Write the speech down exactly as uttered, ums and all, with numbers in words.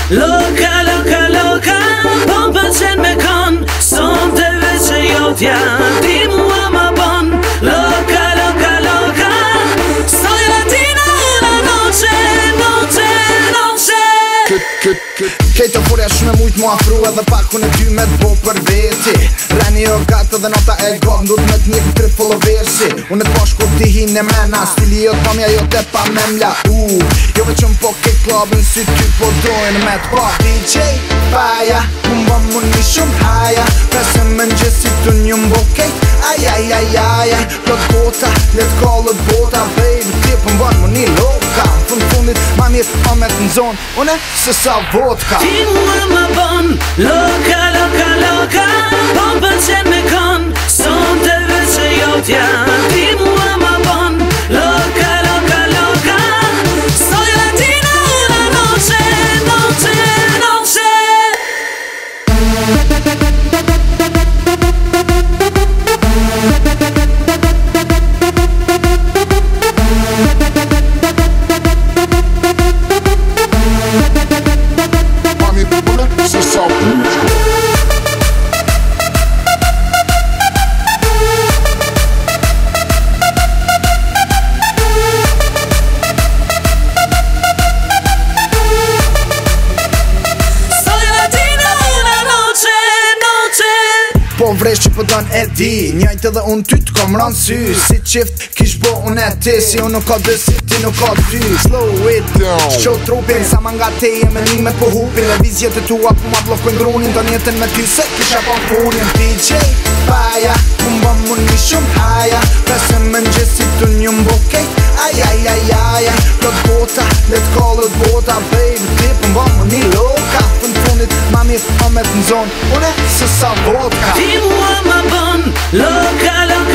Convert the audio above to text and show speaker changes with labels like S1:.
S1: Loka, loka, loka Po më pëlqen me kon Son të veç e jotja Ti mua më bon Loka, loka, loka Soy latina una noche Noche, noche
S2: Kejtë forja shumë e mujt mu afru edhe pak unë e ty me t'bo për veti Reni o gatë edhe nota e god Ndut me t'njek në tri followersi Unë e t'pash kur ti hin e mena Stili jot pamja jot e pa memla uh, Jo veqëm po ke klubin si ty po dojnë me t'pa D J Paja, unë bëm unë një shumë haja Pese më njësi të një mbo kejt Aj, aj, aj, aj, aj Plot bota, let callët bota Baby, tip më bën më një loka Fund fundit ma mirë pa me të nzon Unë e se sa vodka
S1: Ti mua më bon Loka, loka, loka Po më pëlqen me kon Son të veç e jotja Ti mua më bon Loka, loka, loka Soy latina una noche Noche, noche
S2: Po vresh që pëdon e di Njajt edhe unë ty t'kom ran sy Si qift kish bo unë e ti Si unë nuk ka dë si ti nuk ka ty Slow it down Shqo trupin sa ma nga te e me nimet po hupin Levizjet e tua po ma blokojnë grunin Do njetën me ty se kisha po funin D J Paja Unë bëm unë një shumë haja Pese më njësi të një mbo kejt Aj, aj, aj, aj, aj Plot bota, let callët bota Baby, tip më bëm unë një loka Fund fundit ma mirë pa me të nzon Unë e se sa vodka
S1: Ti mua më bon Loka, loka